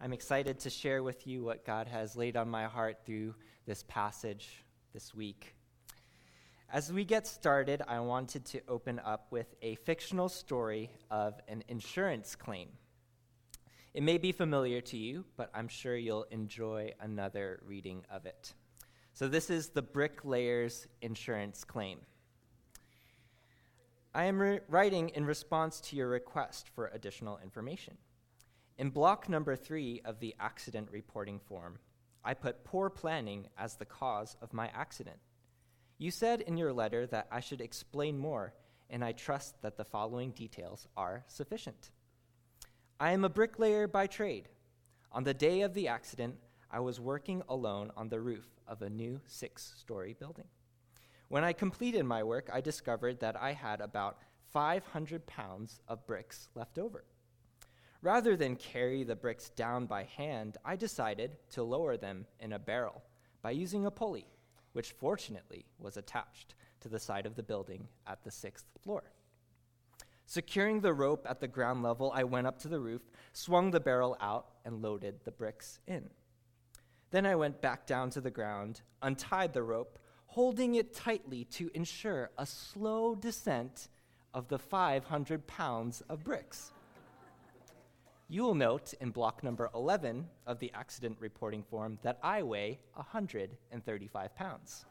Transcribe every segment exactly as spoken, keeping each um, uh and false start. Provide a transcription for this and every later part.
I'm excited to share with you what God has laid on my heart through this passage this week. As we get started, I wanted to open up with a fictional story of an insurance claim. It may be familiar to you, but I'm sure you'll enjoy another reading of it. So this is the bricklayer's insurance claim. I am re- writing in response to your request for additional information. In block number three of the accident reporting form, I put poor planning as the cause of my accident. You said in your letter that I should explain more, and I trust that the following details are sufficient. I am a bricklayer by trade. On the day of the accident, I was working alone on the roof of a new six-story building. When I completed my work, I discovered that I had about five hundred pounds of bricks left over. Rather than carry the bricks down by hand, I decided to lower them in a barrel by using a pulley, which fortunately was attached to the side of the building at the sixth floor. Securing the rope at the ground level, I went up to the roof, swung the barrel out, and loaded the bricks in. Then I went back down to the ground, untied the rope, holding it tightly to ensure a slow descent of the five hundred pounds of bricks. You will note in block number eleven of the accident reporting form that I weigh one hundred thirty-five pounds.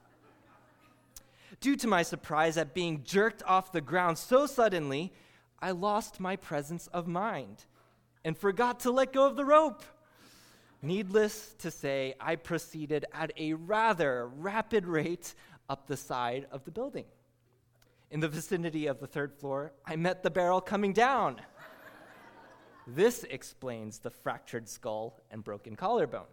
Due to my surprise at being jerked off the ground so suddenly, I lost my presence of mind and forgot to let go of the rope. Needless to say, I proceeded at a rather rapid rate up the side of the building. In the vicinity of the third floor, I met the barrel coming down. This explains the fractured skull and broken collarbone.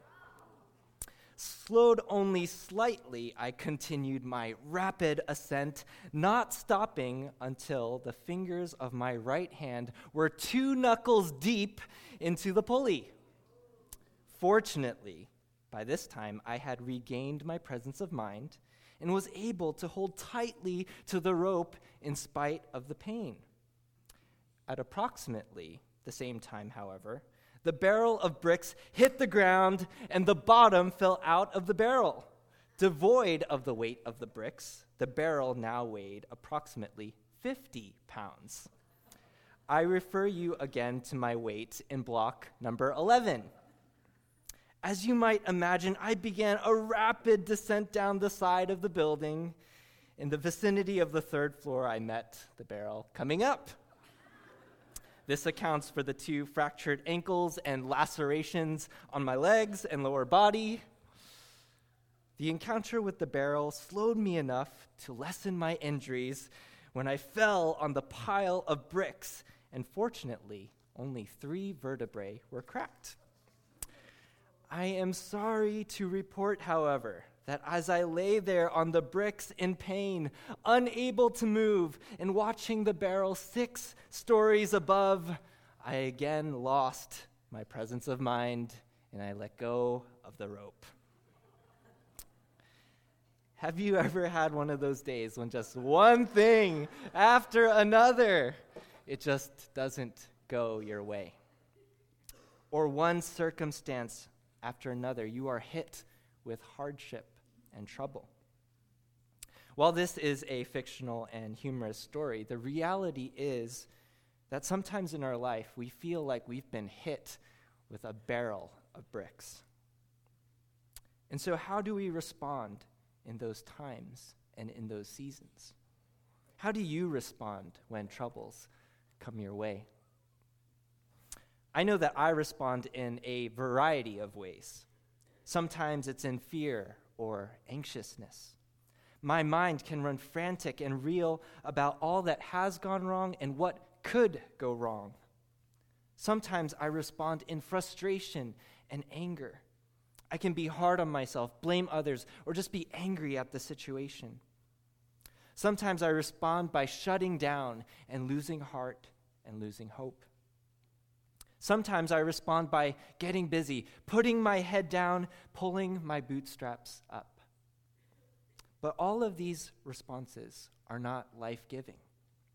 Slowed only slightly, I continued my rapid ascent, not stopping until the fingers of my right hand were two knuckles deep into the pulley. Fortunately, by this time, I had regained my presence of mind and was able to hold tightly to the rope in spite of the pain. At approximately the same time, however, the barrel of bricks hit the ground and the bottom fell out of the barrel. Devoid of the weight of the bricks, the barrel now weighed approximately fifty pounds. I refer you again to my weight in block number eleven. As you might imagine, I began a rapid descent down the side of the building. In the vicinity of the third floor, I met the barrel coming up. This accounts for the two fractured ankles and lacerations on my legs and lower body. The encounter with the barrel slowed me enough to lessen my injuries when I fell on the pile of bricks, and fortunately, only three vertebrae were cracked. I am sorry to report, however, that as I lay there on the bricks in pain, unable to move, and watching the barrel six stories above, I again lost my presence of mind, and I let go of the rope. Have you ever had one of those days when just one thing after another, it just doesn't go your way? Or one circumstance after another, you are hit with hardship and trouble. While this is a fictional and humorous story, the reality is that sometimes in our life we feel like we've been hit with a barrel of bricks. And so how do we respond in those times and in those seasons? How do you respond when troubles come your way? I know that I respond in a variety of ways. Sometimes it's in fear or anxiousness. My mind can run frantic and reel about all that has gone wrong and what could go wrong. Sometimes I respond in frustration and anger. I can be hard on myself, blame others, or just be angry at the situation. Sometimes I respond by shutting down and losing heart and losing hope. Sometimes I respond by getting busy, putting my head down, pulling my bootstraps up. But all of these responses are not life-giving.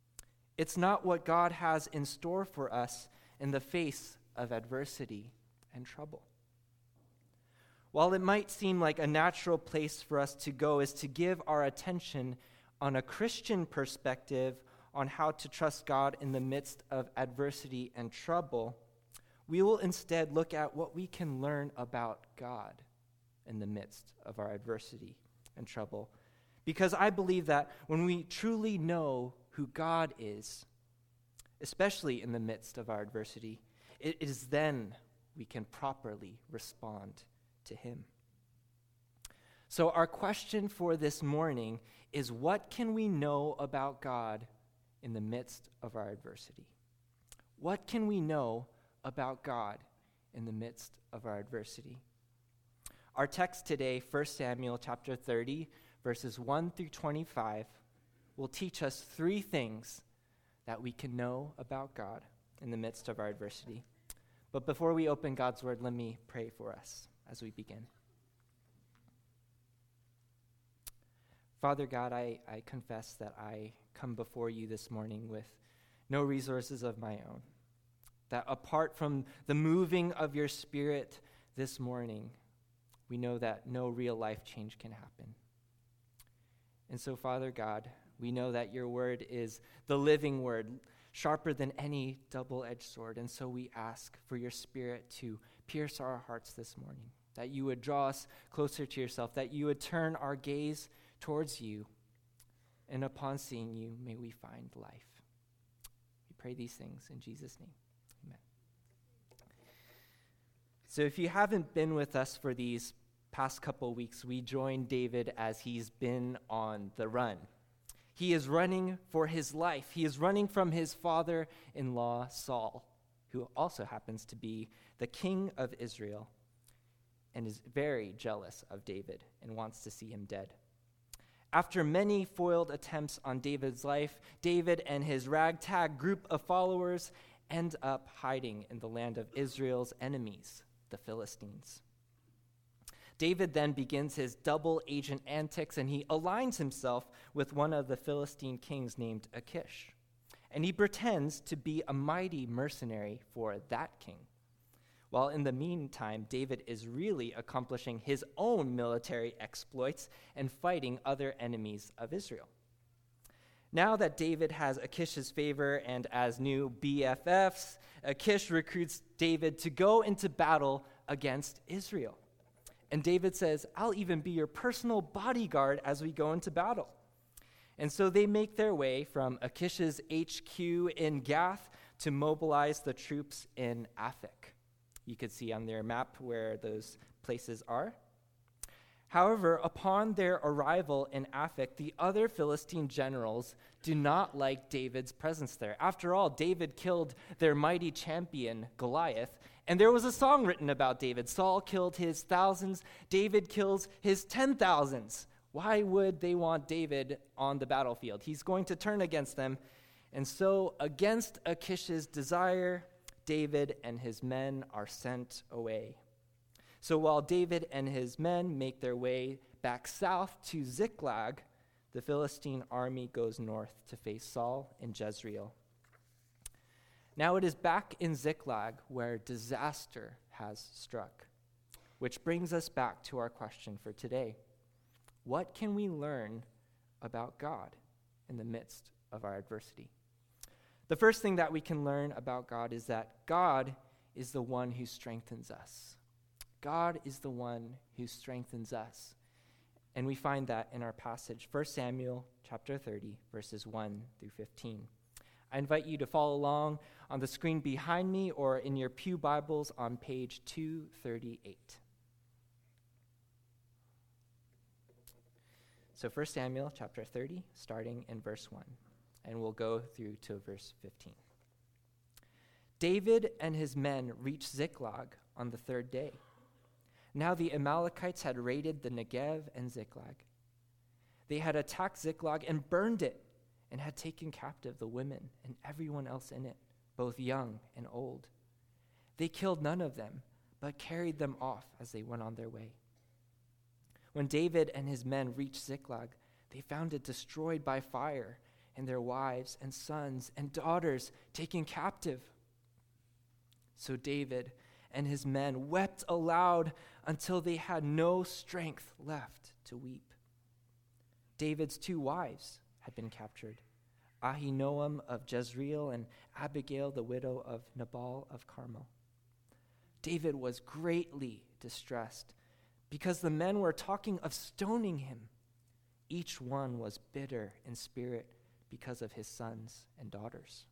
It's not what God has in store for us in the face of adversity and trouble. While it might seem like a natural place for us to go is to give our attention on a Christian perspective on how to trust God in the midst of adversity and trouble, we will instead look at what we can learn about God in the midst of our adversity and trouble. Because I believe that when we truly know who God is, especially in the midst of our adversity, it is then we can properly respond to him. So our question for this morning is, what can we know about God in the midst of our adversity? What can we know about God in the midst of our adversity? Our text today, First Samuel chapter thirty, verses one through twenty-five, will teach us three things that we can know about God in the midst of our adversity. But before we open God's word, let me pray for us as we begin. Father God, I, I confess that I come before you this morning with no resources of my own, that apart from the moving of your Spirit this morning, we know that no real life change can happen. And so, Father God, we know that your word is the living word, sharper than any double-edged sword. And so we ask for your Spirit to pierce our hearts this morning, that you would draw us closer to yourself, that you would turn our gaze towards you, and upon seeing you, may we find life. We pray these things in Jesus' name. Amen. So if you haven't been with us for these past couple weeks, we joined David as he's been on the run. He is running for his life. He is running from his father-in-law, Saul, who also happens to be the king of Israel and is very jealous of David and wants to see him dead. After many foiled attempts on David's life, David and his ragtag group of followers end up hiding in the land of Israel's enemies, the Philistines. David then begins his double agent antics, and he aligns himself with one of the Philistine kings named Achish. And he pretends to be a mighty mercenary for that king. While in the meantime, David is really accomplishing his own military exploits and fighting other enemies of Israel. Now that David has Achish's favor and as new B F Fs, Achish recruits David to go into battle against Israel. And David says, I'll even be your personal bodyguard as we go into battle. And so they make their way from Achish's H Q in Gath to mobilize the troops in Aphek. You could see on their map where those places are. However, upon their arrival in Aphek, the other Philistine generals do not like David's presence there. After all, David killed their mighty champion, Goliath, and there was a song written about David. Saul killed his thousands, David kills his ten thousands. Why would they want David on the battlefield? He's going to turn against them. And so, against Achish's desire, David and his men are sent away. So while David and his men make their way back south to Ziklag, the Philistine army goes north to face Saul in Jezreel. Now it is back in Ziklag where disaster has struck, which brings us back to our question for today. What can we learn about God in the midst of our adversity? The first thing that we can learn about God is that God is the one who strengthens us. God is the one who strengthens us. And we find that in our passage, First Samuel chapter thirty, verses one through fifteen. I invite you to follow along on the screen behind me or in your pew Bibles on page two thirty-eight. So First Samuel chapter thirty, starting in verse one. And we'll go through to verse fifteen. David and his men reached Ziklag on the third day. Now the Amalekites had raided the Negev and Ziklag. They had attacked Ziklag and burned it, and had taken captive the women and everyone else in it, both young and old. They killed none of them, but carried them off as they went on their way. When David and his men reached Ziklag, they found it destroyed by fire, and their wives and sons and daughters taken captive. So David and his men wept aloud until they had no strength left to weep. David's two wives had been captured, Ahinoam of Jezreel and Abigail, the widow of Nabal of Carmel. David was greatly distressed because the men were talking of stoning him. Each one was bitter in spirit because of his sons and daughters.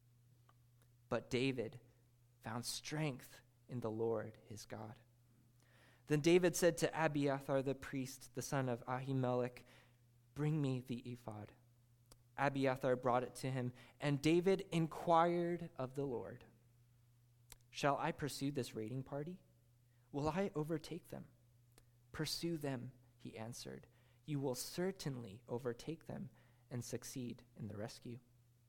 But David found strength in the Lord his God. Then David said to Abiathar the priest, the son of Ahimelech, "Bring me the ephod." Abiathar brought it to him, and David inquired of the Lord, "Shall I pursue this raiding party? Will I overtake them?" "Pursue them," he answered. "You will certainly overtake them and succeed in the rescue."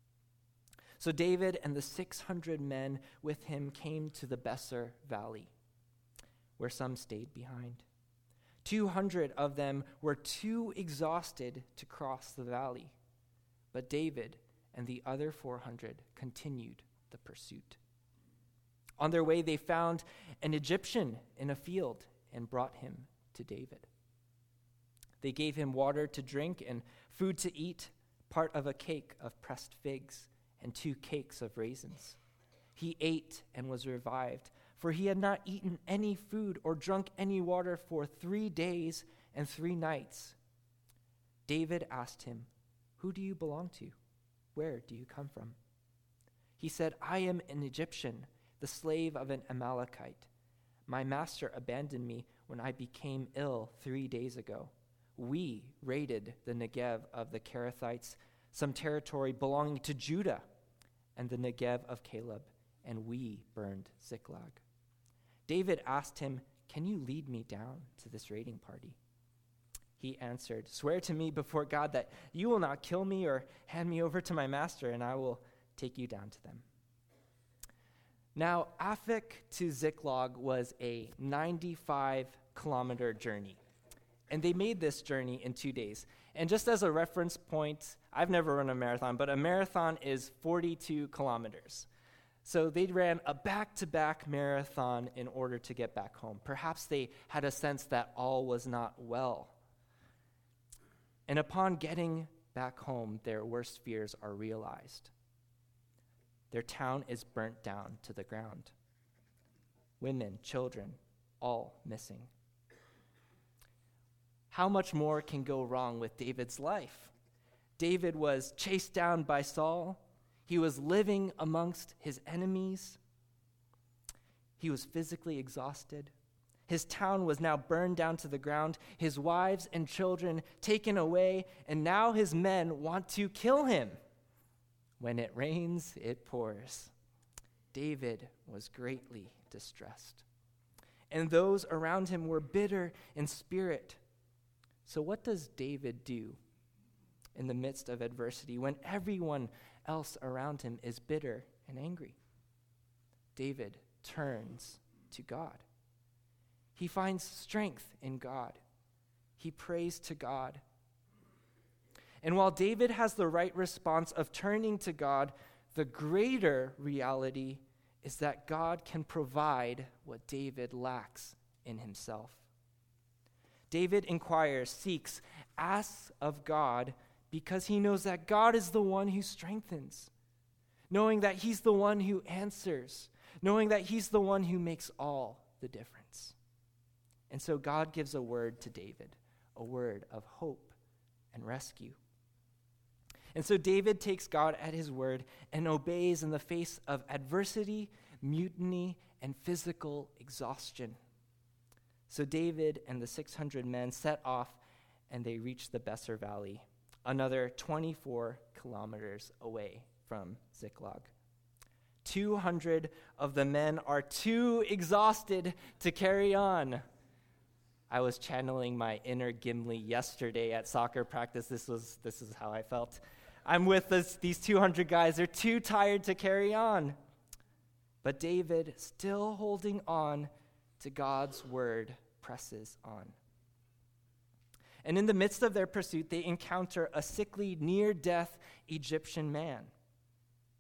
So David and the six hundred men with him came to the Besser Valley, where some stayed behind. Two hundred of them were too exhausted to cross the valley, but David and the other four hundred continued the pursuit. On their way, they found an Egyptian in a field and brought him to David. They gave him water to drink and food to eat, part of a cake of pressed figs and two cakes of raisins. He ate and was revived, for he had not eaten any food or drunk any water for three days and three nights. David asked him, "Who do you belong to? Where do you come from?" He said, "I am an Egyptian, the slave of an Amalekite. My master abandoned me when I became ill three days ago. We raided the Negev of the Kerethites, some territory belonging to Judah, and the Negev of Caleb, and we burned Ziklag." David asked him, "Can you lead me down to this raiding party?" He answered, "Swear to me before God that you will not kill me or hand me over to my master, and I will take you down to them." Now, Aphek to Ziklag was a ninety-five kilometer journey, and they made this journey in two days. And just as a reference point, I've never run a marathon, but a marathon is forty-two kilometers. So they ran a back-to-back marathon in order to get back home. Perhaps they had a sense that all was not well. And upon getting back home, their worst fears are realized. Their town is burnt down to the ground. Women, children, all missing. How much more can go wrong with David's life? David was chased down by Saul. He was living amongst his enemies. He was physically exhausted. His town was now burned down to the ground, his wives and children taken away, and now his men want to kill him. When it rains, it pours. David was greatly distressed, and those around him were bitter in spirit. So what does David do in the midst of adversity when everyone else around him is bitter and angry? David turns to God. He finds strength in God. He prays to God. And while David has the right response of turning to God, the greater reality is that God can provide what David lacks in himself. David inquires, seeks, asks of God because he knows that God is the one who strengthens, knowing that he's the one who answers, knowing that he's the one who makes all the difference. And so God gives a word to David, a word of hope and rescue. And so David takes God at his word and obeys in the face of adversity, mutiny, and physical exhaustion. So David and the six hundred men set off, and they reached the Besser Valley, another twenty-four kilometers away from Ziklag. two hundred of the men are too exhausted to carry on. I was channeling my inner Gimli yesterday at soccer practice. This was this is how I felt. I'm with this, these two hundred guys. They're too tired to carry on. But David, still holding on to God's word, presses on. And in the midst of their pursuit, they encounter a sickly, near-death Egyptian man.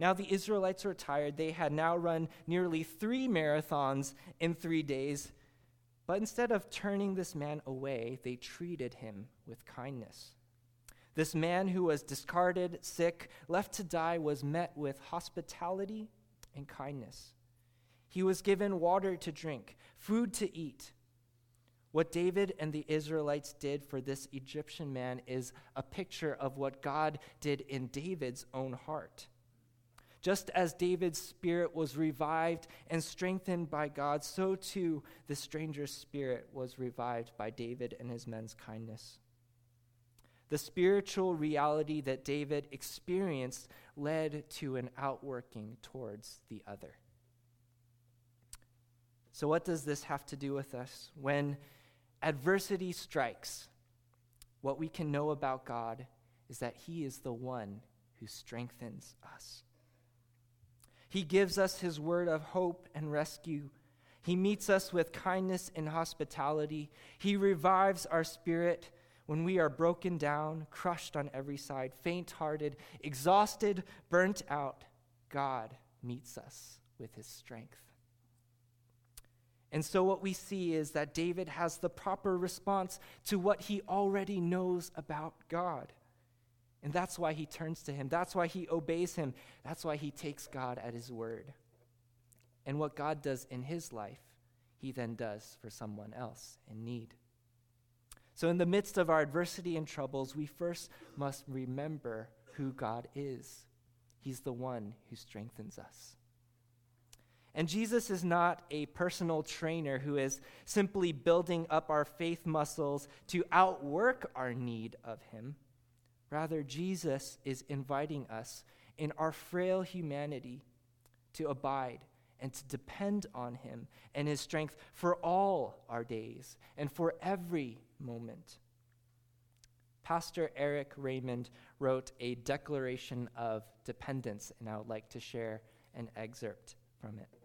Now the Israelites were tired. They had now run nearly three marathons in three days. But instead of turning this man away, they treated him with kindness. This man who was discarded, sick, left to die, was met with hospitality and kindness. He was given water to drink, food to eat. What David and the Israelites did for this Egyptian man is a picture of what God did in David's own heart. Just as David's spirit was revived and strengthened by God, so too the stranger's spirit was revived by David and his men's kindness. The spiritual reality that David experienced led to an outworking towards the other. So what does this have to do with us? When adversity strikes, what we can know about God is that he is the one who strengthens us. He gives us his word of hope and rescue. He meets us with kindness and hospitality. He revives our spirit when we are broken down, crushed on every side, faint-hearted, exhausted, burnt out. God meets us with his strength. And so what we see is that David has the proper response to what he already knows about God. And that's why he turns to him. That's why he obeys him. That's why he takes God at his word. And what God does in his life, he then does for someone else in need. So in the midst of our adversity and troubles, we first must remember who God is. He's the one who strengthens us. And Jesus is not a personal trainer who is simply building up our faith muscles to outwork our need of him. Rather, Jesus is inviting us in our frail humanity to abide and to depend on him and his strength for all our days and for every moment. Pastor Eric Raymond wrote a declaration of dependence, and I would like to share an excerpt from it.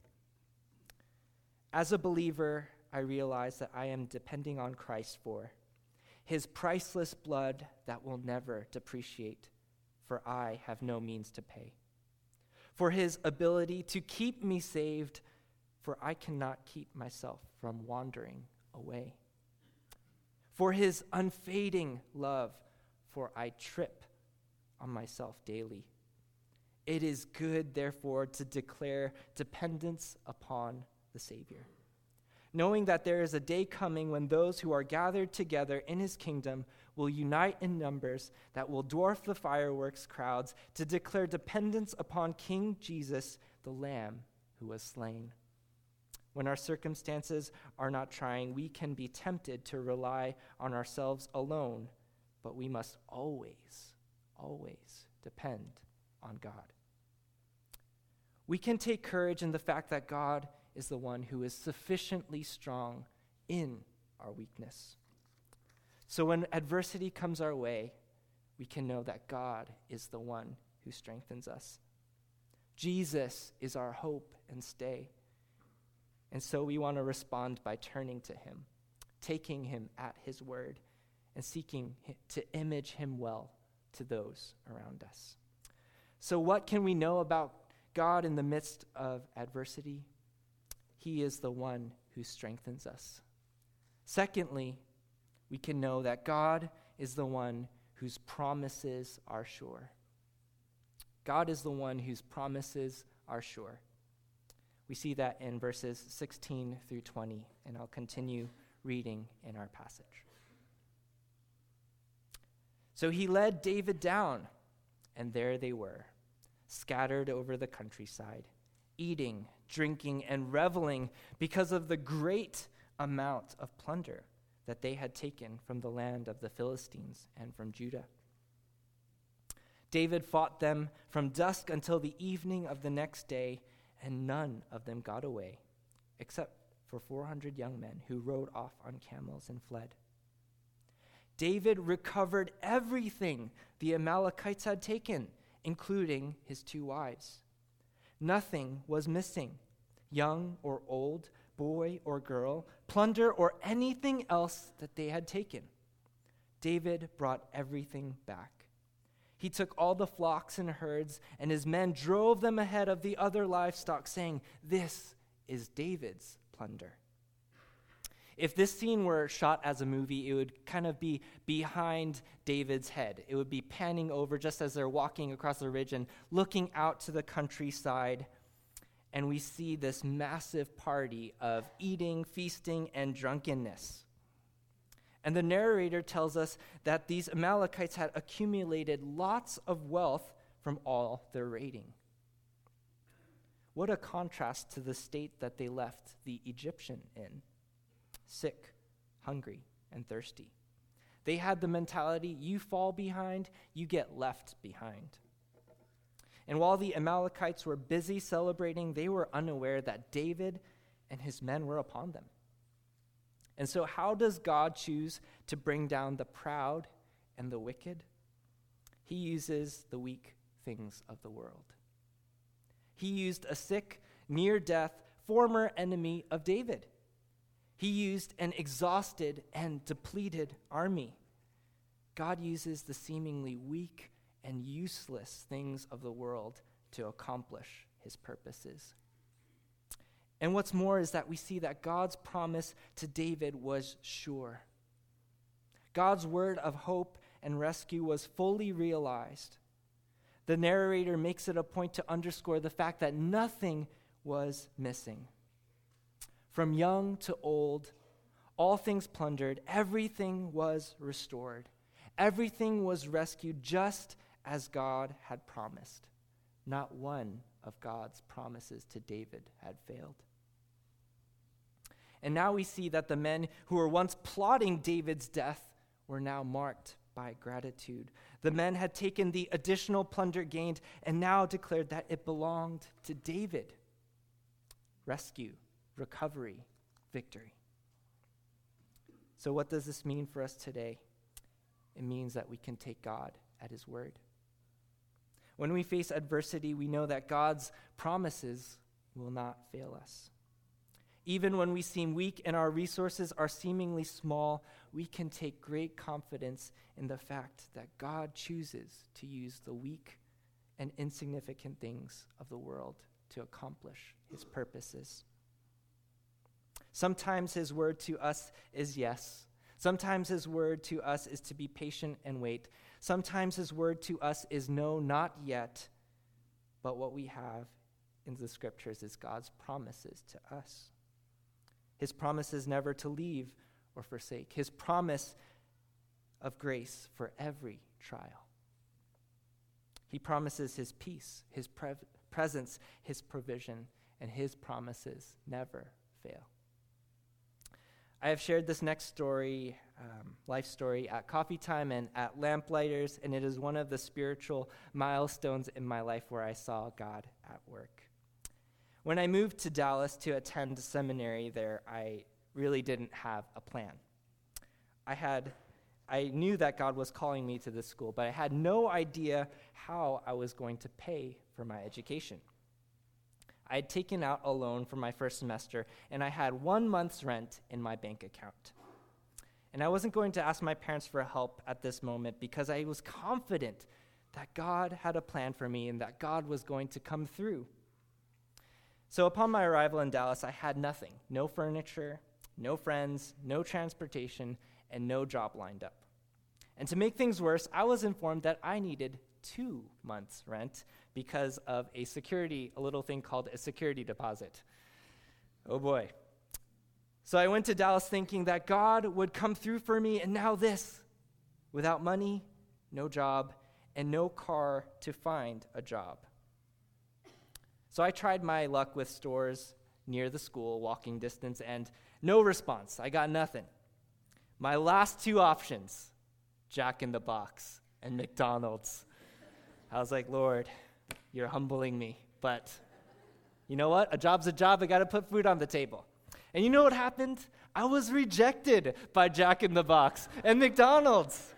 As a believer, I realize that I am depending on Christ for his priceless blood that will never depreciate, for I have no means to pay. For his ability to keep me saved, for I cannot keep myself from wandering away. For his unfading love, for I trip on myself daily. It is good, therefore, to declare dependence upon the Savior, knowing that there is a day coming when those who are gathered together in his kingdom will unite in numbers that will dwarf the fireworks crowds to declare dependence upon King Jesus, the Lamb who was slain. When our circumstances are not trying, we can be tempted to rely on ourselves alone, but we must always, always depend on God. We can take courage in the fact that God is the one who is sufficiently strong in our weakness. So when adversity comes our way, we can know that God is the one who strengthens us. Jesus is our hope and stay. And so we want to respond by turning to him, taking him at his word, and seeking to image him well to those around us. So what can we know about God in the midst of adversity? He is the one who strengthens us. Secondly, we can know that God is the one whose promises are sure. God is the one whose promises are sure. We see that in verses sixteen through twenty, and I'll continue reading in our passage. So he led David down, and there they were, scattered over the countryside, eating, drinking, and reveling because of the great amount of plunder that they had taken from the land of the Philistines and from Judah. David fought them from dusk until the evening of the next day, and none of them got away, except for four hundred young men who rode off on camels and fled. David recovered everything the Amalekites had taken, including his two wives. Nothing was missing, young or old, boy or girl, plunder or anything else that they had taken. David brought everything back. He took all the flocks and herds, and his men drove them ahead of the other livestock, saying, "This is David's plunder." If this scene were shot as a movie, it would kind of be behind David's head. It would be panning over just as they're walking across the ridge and looking out to the countryside. And we see this massive party of eating, feasting, and drunkenness. And the narrator tells us that these Amalekites had accumulated lots of wealth from all their raiding. What a contrast to the state that they left the Egyptian in. Sick, hungry, and thirsty. They had the mentality, you fall behind, you get left behind. And while the Amalekites were busy celebrating, they were unaware that David and his men were upon them. And so how does God choose to bring down the proud and the wicked? He uses the weak things of the world. He used a sick, near-death, former enemy of David. He used an exhausted and depleted army. God uses the seemingly weak and useless things of the world to accomplish his purposes. And what's more is that we see that God's promise to David was sure. God's word of hope and rescue was fully realized. The narrator makes it a point to underscore the fact that nothing was missing. From young to old, all things plundered, everything was restored. Everything was rescued just as God had promised. Not one of God's promises to David had failed. And now we see that the men who were once plotting David's death were now marked by gratitude. The men had taken the additional plunder gained and now declared that it belonged to David. Rescue, recovery, victory. So what does this mean for us today? It means that we can take God at his word. When we face adversity, we know that God's promises will not fail us. Even when we seem weak and our resources are seemingly small, we can take great confidence in the fact that God chooses to use the weak and insignificant things of the world to accomplish his purposes. Sometimes his word to us is yes. Sometimes his word to us is to be patient and wait. Sometimes his word to us is no, not yet. But what we have in the scriptures is God's promises to us. His promises never to leave or forsake. His promise of grace for every trial. He promises his peace, his pre- presence, his provision, and his promises never fail. I have shared this next story, um, life story, at coffee time and at Lamplighters, and it is one of the spiritual milestones in my life where I saw God at work. When I moved to Dallas to attend seminary there, I really didn't have a plan. I had, I knew that God was calling me to this school, but I had no idea how I was going to pay for my education. I had taken out a loan for my first semester, and I had one month's rent in my bank account. And I wasn't going to ask my parents for help at this moment because I was confident that God had a plan for me and that God was going to come through. So upon my arrival in Dallas, I had nothing. No furniture, no friends, no transportation, and no job lined up. And to make things worse, I was informed that I needed two months' rent because of a security, a little thing called a security deposit. Oh boy. So I went to Dallas thinking that God would come through for me, and now this. Without money, no job, and no car to find a job. So I tried my luck with stores near the school, walking distance, and no response. I got nothing. My last two options, Jack in the Box and McDonald's. I was like, Lord, you're humbling me, but you know what? A job's a job. I got to put food on the table. And you know what happened? I was rejected by Jack in the Box and McDonald's.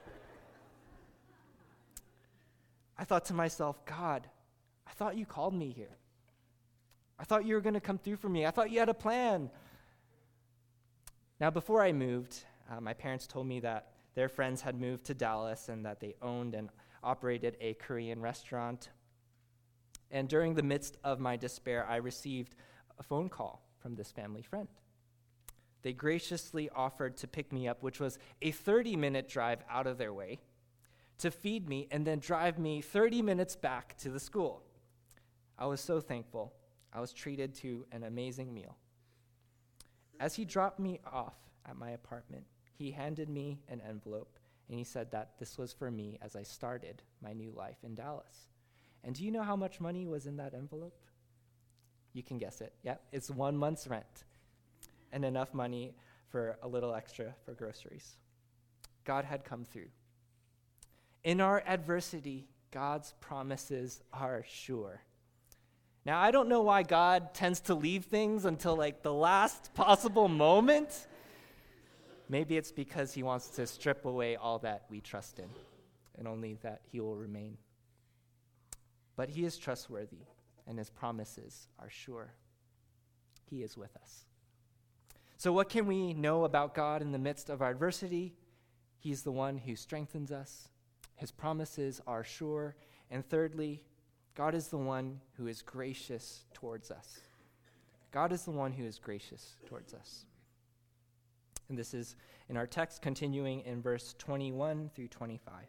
I thought to myself, God, I thought you called me here. I thought you were going to come through for me. I thought you had a plan. Now, before I moved, uh, my parents told me that their friends had moved to Dallas and that they owned an operated a Korean restaurant. And during the midst of my despair, I received a phone call from this family friend. They graciously offered to pick me up, which was a thirty-minute drive out of their way, to feed me and then drive me thirty minutes back to the school. I was so thankful. I was treated to an amazing meal. As he dropped me off at my apartment, he handed me an envelope, and he said that this was for me as I started my new life in Dallas. And do you know how much money was in that envelope? You can guess it. Yeah, it's one month's rent and enough money for a little extra for groceries. God had come through. In our adversity, God's promises are sure. Now, I don't know why God tends to leave things until like the last possible moment. Maybe it's because he wants to strip away all that we trust in, and only that he will remain. But he is trustworthy, and his promises are sure. He is with us. So what can we know about God in the midst of our adversity? He's the one who strengthens us. His promises are sure. And thirdly, God is the one who is gracious towards us. God is the one who is gracious towards us. And this is in our text, continuing in verse twenty-one through twenty-five.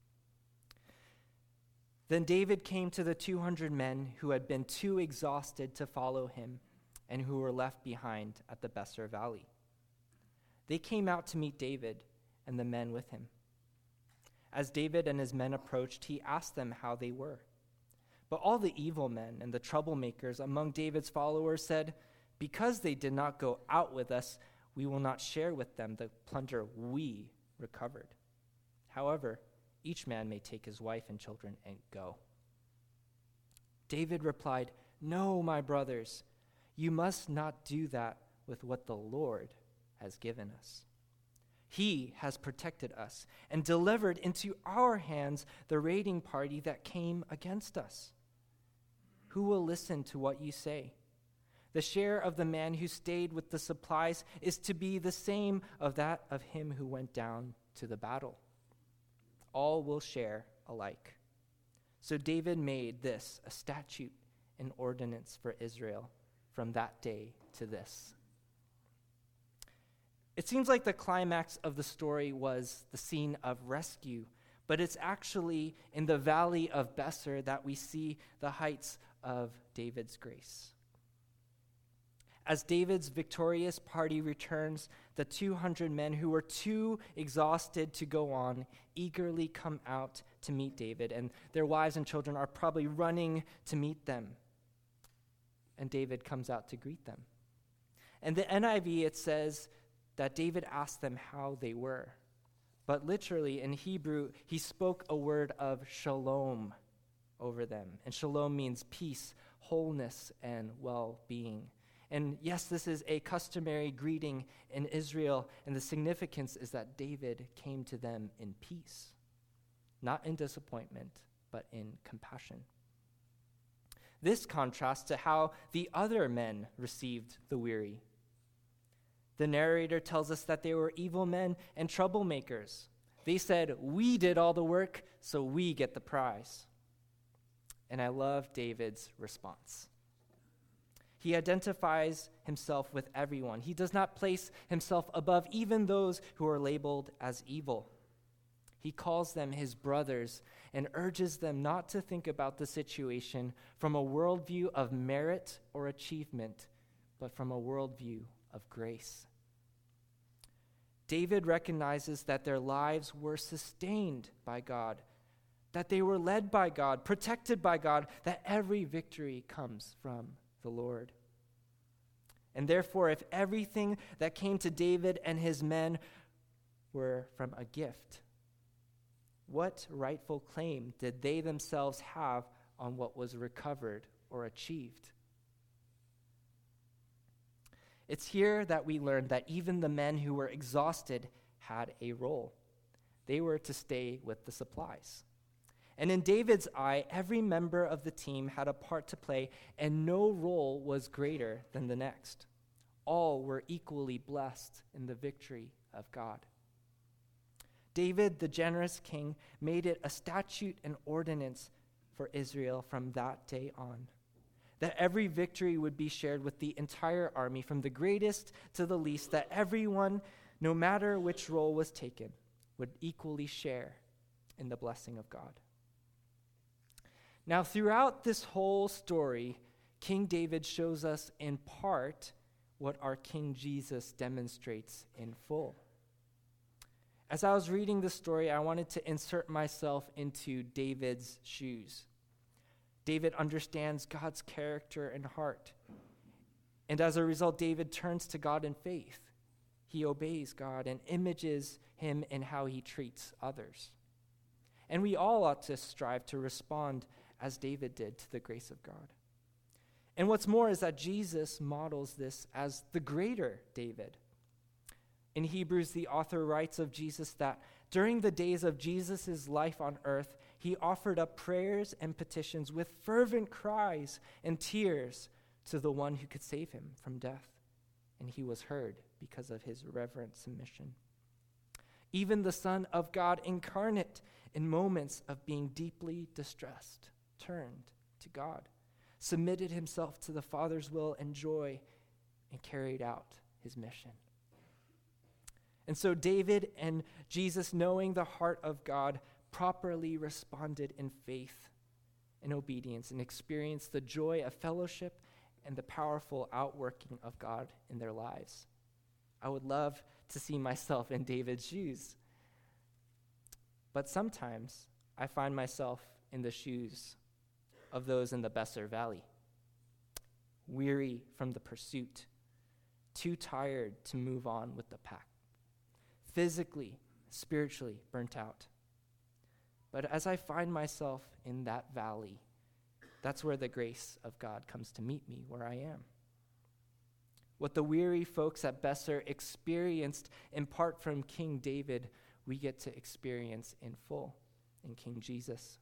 Then David came to the two hundred men who had been too exhausted to follow him and who were left behind at the Besser Valley. They came out to meet David and the men with him. As David and his men approached, he asked them how they were. But all the evil men and the troublemakers among David's followers said, "Because they did not go out with us, we will not share with them the plunder we recovered. However, each man may take his wife and children and go." David replied, "No, my brothers, you must not do that with what the Lord has given us. He has protected us and delivered into our hands the raiding party that came against us. Who will listen to what you say? The share of the man who stayed with the supplies is to be the same of that of him who went down to the battle. All will share alike." So David made this a statute and ordinance for Israel from that day to this. It seems like the climax of the story was the scene of rescue, but it's actually in the valley of Besser that we see the heights of David's grace. As David's victorious party returns, the two hundred men who were too exhausted to go on eagerly come out to meet David, and their wives and children are probably running to meet them. And David comes out to greet them. And the N I V, it says that David asked them how they were. But literally in Hebrew, he spoke a word of shalom over them. And shalom means peace, wholeness, and well-being. And yes, this is a customary greeting in Israel, and the significance is that David came to them in peace, not in disappointment, but in compassion. This contrasts to how the other men received the weary. The narrator tells us that they were evil men and troublemakers. They said, "We did all the work, so we get the prize." And I love David's response. He identifies himself with everyone. He does not place himself above even those who are labeled as evil. He calls them his brothers and urges them not to think about the situation from a worldview of merit or achievement, but from a worldview of grace. David recognizes that their lives were sustained by God, that they were led by God, protected by God, that every victory comes from the Lord. And therefore, if everything that came to David and his men were from a gift, what rightful claim did they themselves have on what was recovered or achieved? It's here that we learn that even the men who were exhausted had a role. They were to stay with the supplies. And in David's eye, every member of the team had a part to play, and no role was greater than the next. All were equally blessed in the victory of God. David, the generous king, made it a statute and ordinance for Israel from that day on, that every victory would be shared with the entire army, from the greatest to the least, that everyone, no matter which role was taken, would equally share in the blessing of God. Now, throughout this whole story, King David shows us in part what our King Jesus demonstrates in full. As I was reading the story, I wanted to insert myself into David's shoes. David understands God's character and heart. And as a result, David turns to God in faith. He obeys God and images him in how he treats others. And we all ought to strive to respond as David did to the grace of God. And what's more is that Jesus models this as the greater David. In Hebrews, the author writes of Jesus that during the days of Jesus' life on earth, he offered up prayers and petitions with fervent cries and tears to the one who could save him from death. And he was heard because of his reverent submission. Even the Son of God incarnate, in moments of being deeply distressed, turned to God, submitted himself to the Father's will and joy, and carried out his mission. And so David and Jesus, knowing the heart of God, properly responded in faith and obedience and experienced the joy of fellowship and the powerful outworking of God in their lives. I would love to see myself in David's shoes. But sometimes I find myself in the shoes of those in the Besser Valley, weary from the pursuit, too tired to move on with the pack, physically, spiritually burnt out. But as I find myself in that valley, that's where the grace of God comes to meet me where I am. What the weary folks at Besser experienced in part from King David, we get to experience in full in King Jesus.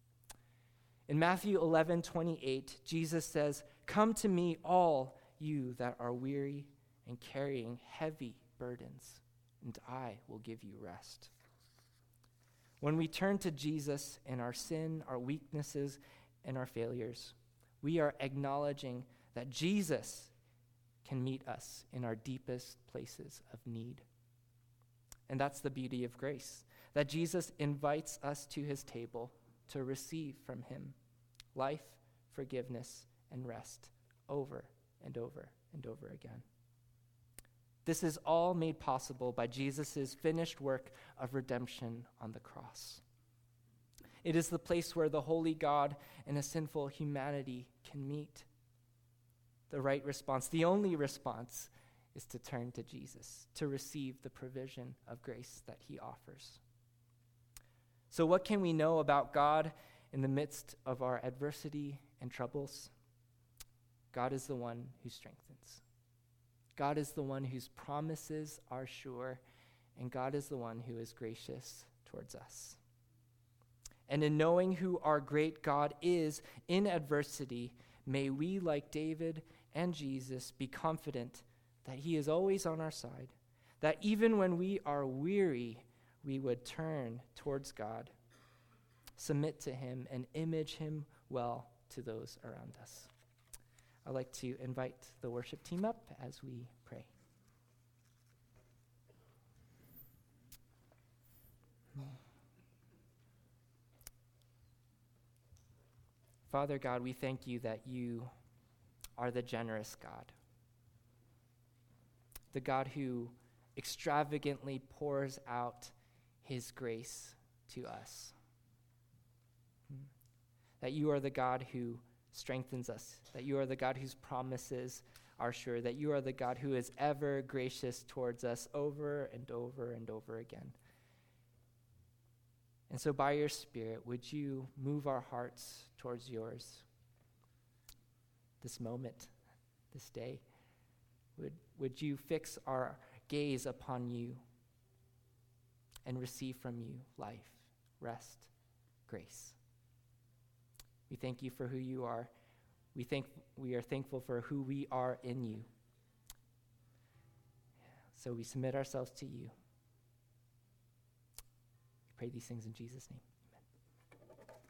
In Matthew eleven twenty-eight, Jesus says, "Come to me, all you that are weary and carrying heavy burdens, and I will give you rest." When we turn to Jesus in our sin, our weaknesses, and our failures, we are acknowledging that Jesus can meet us in our deepest places of need. And that's the beauty of grace, that Jesus invites us to his table to receive from him life, forgiveness, and rest over and over and over again. This is all made possible by Jesus' finished work of redemption on the cross. It is the place where the holy God and a sinful humanity can meet. The right response, the only response, is to turn to Jesus, to receive the provision of grace that he offers. So what can we know about God in the midst of our adversity and troubles? God is the one who strengthens. God is the one whose promises are sure, and God is the one who is gracious towards us. And in knowing who our great God is in adversity, may we, like David and Jesus, be confident that he is always on our side, that even when we are weary, we would turn towards God, submit to him, and image him well to those around us. I'd like to invite the worship team up as we pray. Father God, we thank you that you are the generous God, the God who extravagantly pours out his grace to us. That you are the God who strengthens us, that you are the God whose promises are sure, that you are the God who is ever gracious towards us over and over and over again. And so by your Spirit, would you move our hearts towards yours this moment, this day? Would, would you fix our gaze upon you and receive from you life, rest, grace? We thank you for who you are. We think we are thankful for who we are in you. So we submit ourselves to you. pray these things in Jesus' name.